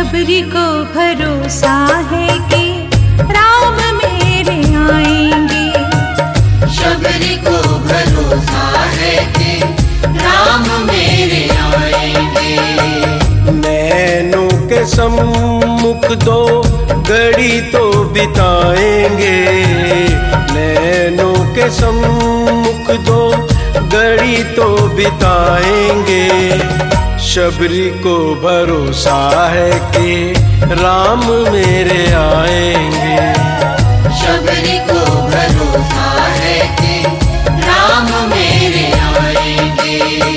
शबरी को भरोसा है कि राम मेरे आएंगे। शबरी को भरोसा है कि राम मेरे आएंगे। नैनों के सम्मुख दो घड़ी तो बिताएंगे। नैनों के सम्मुख दो घड़ी तो बिताएंगे। शबरी को भरोसा है कि राम मेरे आएंगे। शबरी को भरोसा है कि राम मेरे आएंगे।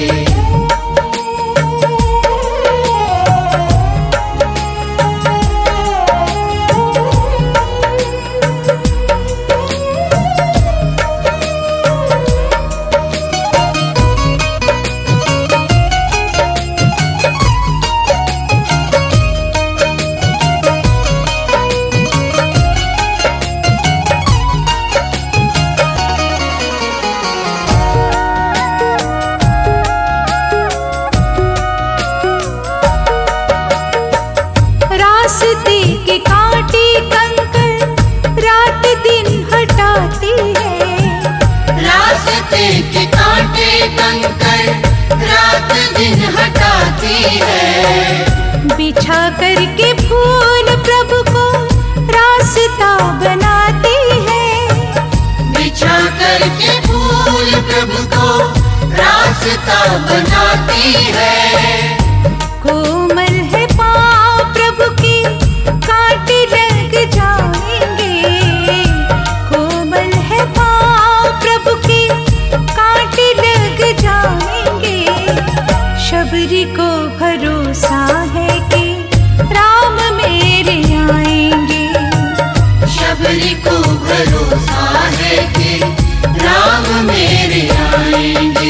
रास्ते के कांटे कंकर रात दिन हटाती है। रास्ते के कांटे कंकर रात दिन हटाती है। बिछा करके फूल प्रभु को रास्ता बनाती है। बिछा करके फूल प्रभु को रास्ता बनाती है। कोमल है पाँव प्रभु के कांटे लग जाएंगे। कोमल है पाँव प्रभु के कांटे लग जाएंगे। शबरी को भरोसा है कि राम मेरे आएंगे। शबरी को भरोसा है कि राम मेरे आएंगे।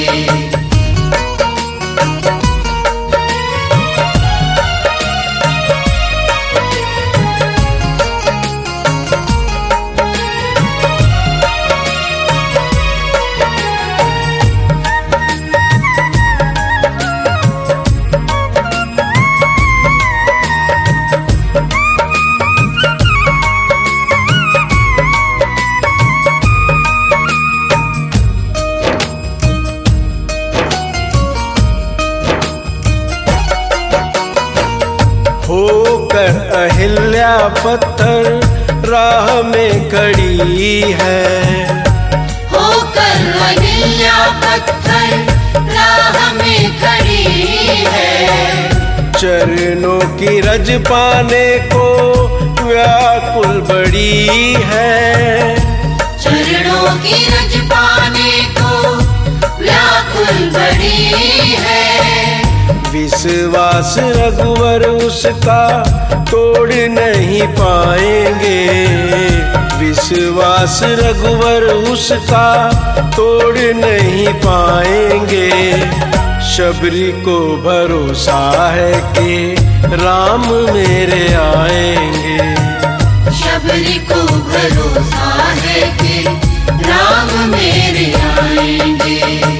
होकर अहिल्या पत्थर राह में खड़ी है। होकर अहिल्या पत्थर राह में खड़ी है। चरणों की रज पाने को व्याकुल बड़ी है। चरणों की रज पाने को व्याकुल बड़ी है। विश्वास रघुवर उसका तोड़ नहीं पाएंगे। विश्वास रघुवर उसका तोड़ नहीं पाएंगे। शबरी को भरोसा है कि राम मेरे आएंगे। शबरी को भरोसा है कि राम मेरे आएंगे।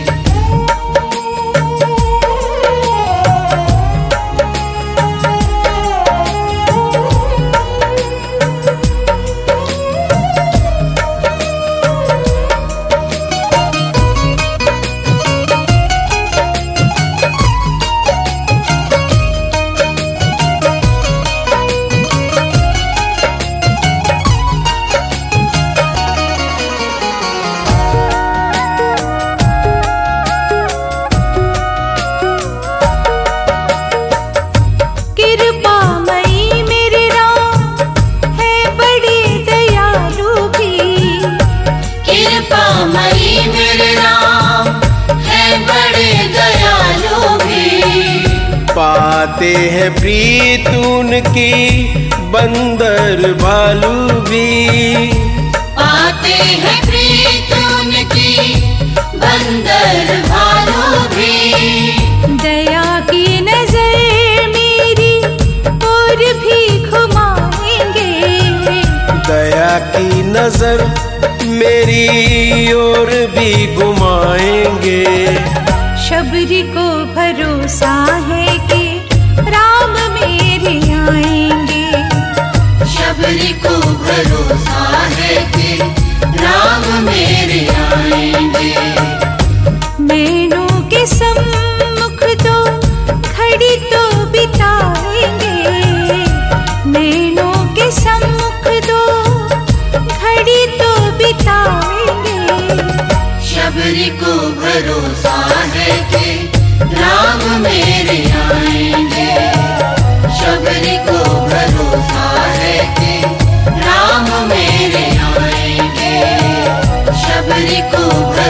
पाते हैं प्रीत उनकी बंदर भालू भी। पाते हैं प्रीत उनकी बंदर भालू भी। दया की नजर मेरी और भी घुमाएंगे। दया की नजर मेरी ओर भी घुमाएंगे। शबरी को भरोसा है कि राम मेरे आएंगे। शबरी को भरोसा है कि राम मेरे आएंगे। नैनों के सम्मुख दो घड़ी तो बिताएंगे। नैनों के सम्मुख दो घड़ी तो बिताएंगे। शबरी को भरोसा है कि राम मेरे आएंगे। शबरी को भरोसा है कि राम मेरे आएंगे। शबरी को